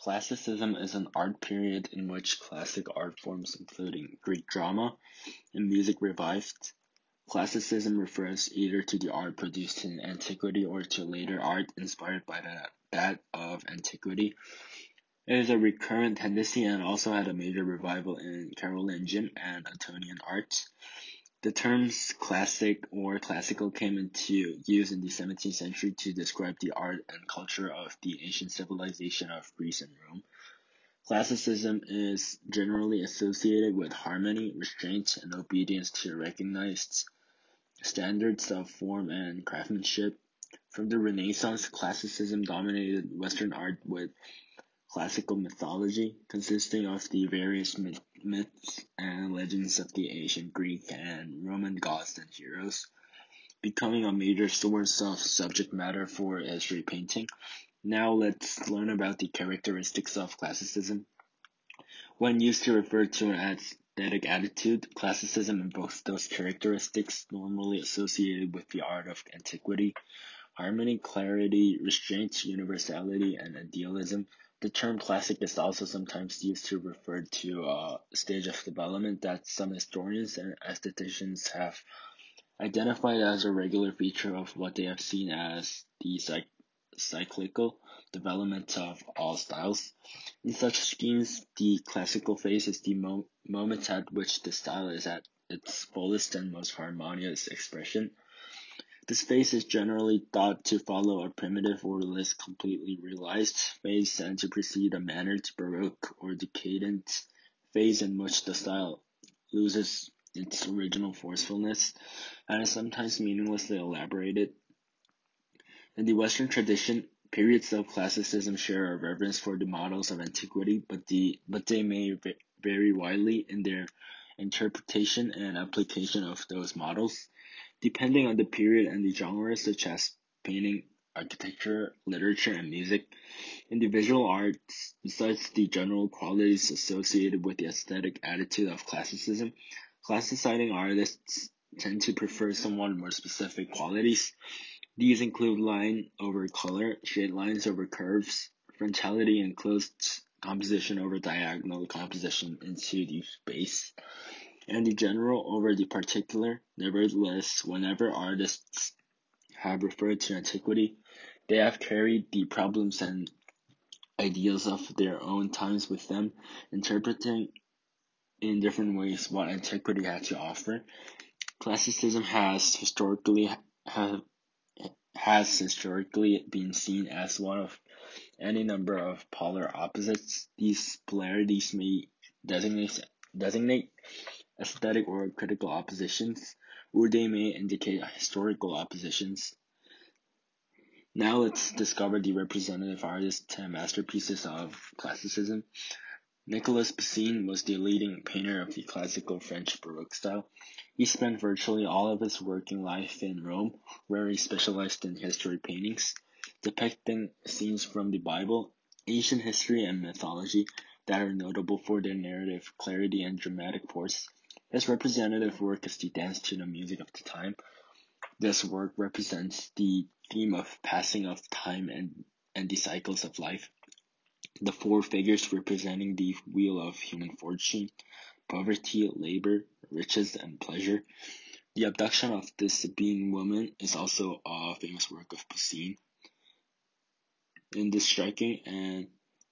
Classicism is an art period in which classic art forms including Greek drama and music revived. Classicism refers either to the art produced in antiquity or to later art inspired by that of antiquity. It is a recurrent tendency and also had a major revival in Carolingian and Antonian art. The terms classic or classical came into use in the 17th century to describe the art and culture of the ancient civilization of Greece and Rome. Classicism is generally associated with harmony, restraint, and obedience to recognized standards of form and craftsmanship. From the Renaissance, classicism dominated Western art with classical mythology, consisting of the various myths and legends of the ancient Greek and Roman gods and heroes, becoming a major source of subject matter for history painting. Now let's learn about the characteristics of classicism. When used to refer to an aesthetic attitude, classicism invokes those characteristics normally associated with the art of antiquity: harmony, clarity, restraint, universality, and idealism. The term classic is also sometimes used to refer to a stage of development that some historians and aestheticians have identified as a regular feature of what they have seen as the cyclical development of all styles. In such schemes, the classical phase is the moment at which the style is at its fullest and most harmonious expression. This phase is generally thought to follow a primitive or less completely realized phase and to precede a mannered Baroque or decadent phase in which the style loses its original forcefulness and is sometimes meaninglessly elaborated. In the Western tradition, periods of classicism share a reverence for the models of antiquity, but they may vary widely in their interpretation and application of those models. Depending on the period and the genre, such as painting, architecture, literature, and music. In the visual arts, besides the general qualities associated with the aesthetic attitude of classicism, classicizing artists tend to prefer somewhat more specific qualities. These include line over color, straight lines over curves, frontality and closed composition over diagonal composition into the space, and the general over the particular. Nevertheless, whenever artists have referred to antiquity, they have carried the problems and ideals of their own times with them, interpreting in different ways what antiquity had to offer. Classicism has historically been seen as one of any number of polar opposites. These polarities may designate aesthetic or critical oppositions, or they may indicate historical oppositions. Now let's discover the representative artists and masterpieces of classicism. Nicolas Poussin was the leading painter of the classical French Baroque style. He spent virtually all of his working life in Rome, where he specialized in history paintings, depicting scenes from the Bible, ancient history, and mythology that are notable for their narrative clarity and dramatic force. His representative work is the dance to the music of the time. This work represents the theme of passing of time and the cycles of life. The four figures representing the wheel of human fortune, poverty, labor, riches, and pleasure. The abduction of the Sabine woman is also a famous work of Poussin. In this striking and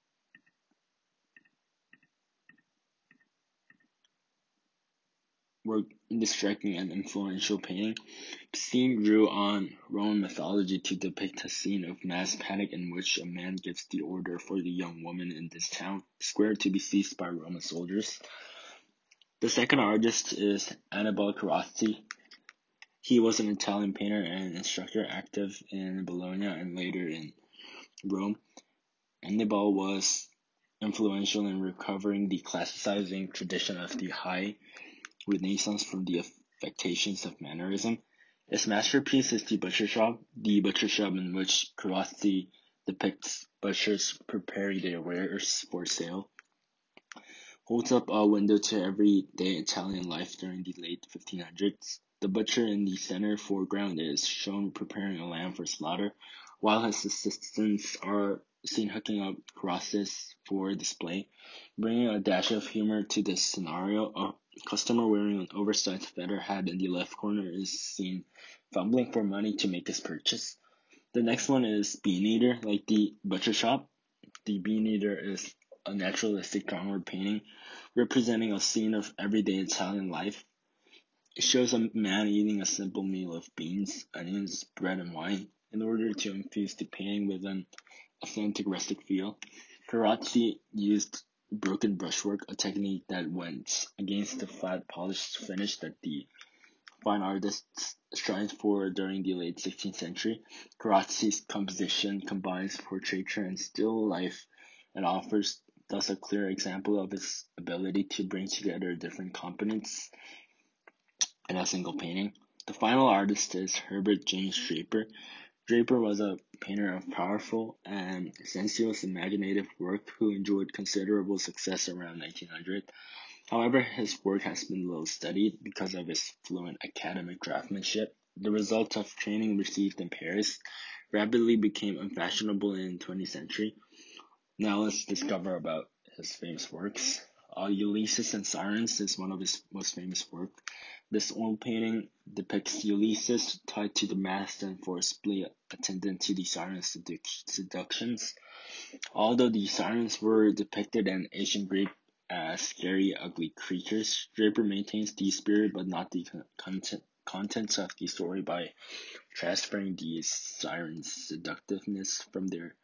influential painting, Poussin drew on Roman mythology to depict a scene of mass panic in which a man gives the order for the young woman in this town square to be seized by Roman soldiers. The second artist is Annibale Carracci. He was an Italian painter and instructor active in Bologna and later in Rome. Annibale was influential in recovering the classicizing tradition of the High Renaissance from the affectations of mannerism. His masterpiece is The Butcher Shop, in which Carracci depicts butchers preparing their wares for sale. Holds up a window to everyday Italian life during the late 1500s. The butcher in the center foreground is shown preparing a lamb for slaughter, while his assistants are seen hooking up crosses for display, bringing a dash of humor to this scenario. A customer wearing an oversized feather hat in the left corner is seen fumbling for money to make his purchase. The next one is Bean Eater, like the butcher shop. The Bean Eater is a naturalistic genre painting representing a scene of everyday Italian life. It shows a man eating a simple meal of beans, onions, bread, and wine in order to infuse the painting with an authentic rustic feel. Carazzi used broken brushwork, a technique that went against the flat polished finish that the fine artists strived for during the late 16th century. Carazzi's composition combines portraiture and still life and offers thus a clear example of his ability to bring together different components in a single painting. The final artist is Herbert James Draper. Draper was a painter of powerful and sensuous imaginative work who enjoyed considerable success around 1900. However, his work has been little studied because of his fluent academic craftsmanship. The result of training received in Paris rapidly became unfashionable in the 20th century. Now let's discover about his famous works. Ulysses and Sirens is one of his most famous works. This oil painting depicts Ulysses tied to the mast and forcibly attendant to the Sirens' seductions. Although the Sirens were depicted in ancient Greek as scary, ugly creatures, Draper maintains the spirit but not the contents of the story by transferring the Sirens' seductiveness from their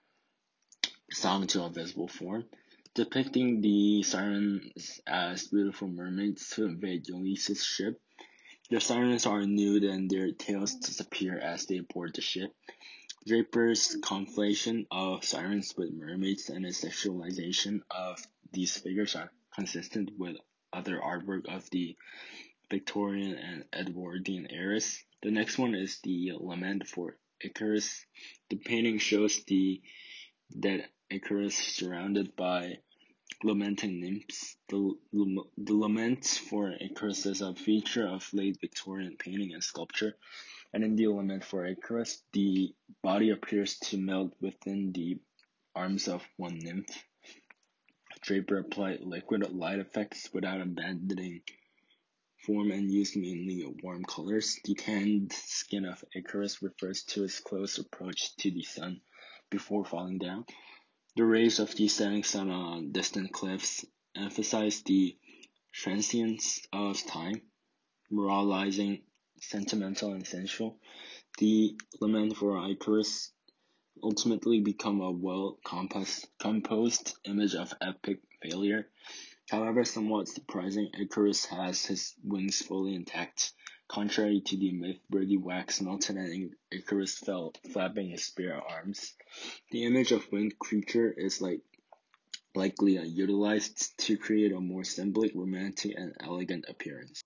song to a visible form, depicting the sirens as beautiful mermaids who invade Ulysses' ship. The sirens are nude and their tails disappear as they board the ship. Draper's conflation of sirens with mermaids and his sexualization of these figures are consistent with other artwork of the Victorian and Edwardian eras. The next one is the Lament for Icarus. The painting shows the dead Icarus surrounded by lamenting nymphs. The lament for Icarus is a feature of late Victorian painting and sculpture, and in the lament for Icarus, the body appears to melt within the arms of one nymph. Draper applied liquid light effects without abandoning form and used mainly warm colors. The tanned skin of Icarus refers to his close approach to the sun before falling down. The rays of the setting sun on distant cliffs emphasize the transience of time, moralizing, sentimental, and sensual. The lament for Icarus ultimately become a composed image of epic failure. However, somewhat surprising, Icarus has his wings fully intact, contrary to the myth where the wax melted and Icarus fell flapping his bare arms. The image of winged creature is likely utilized to create a more symbolic, romantic, and elegant appearance.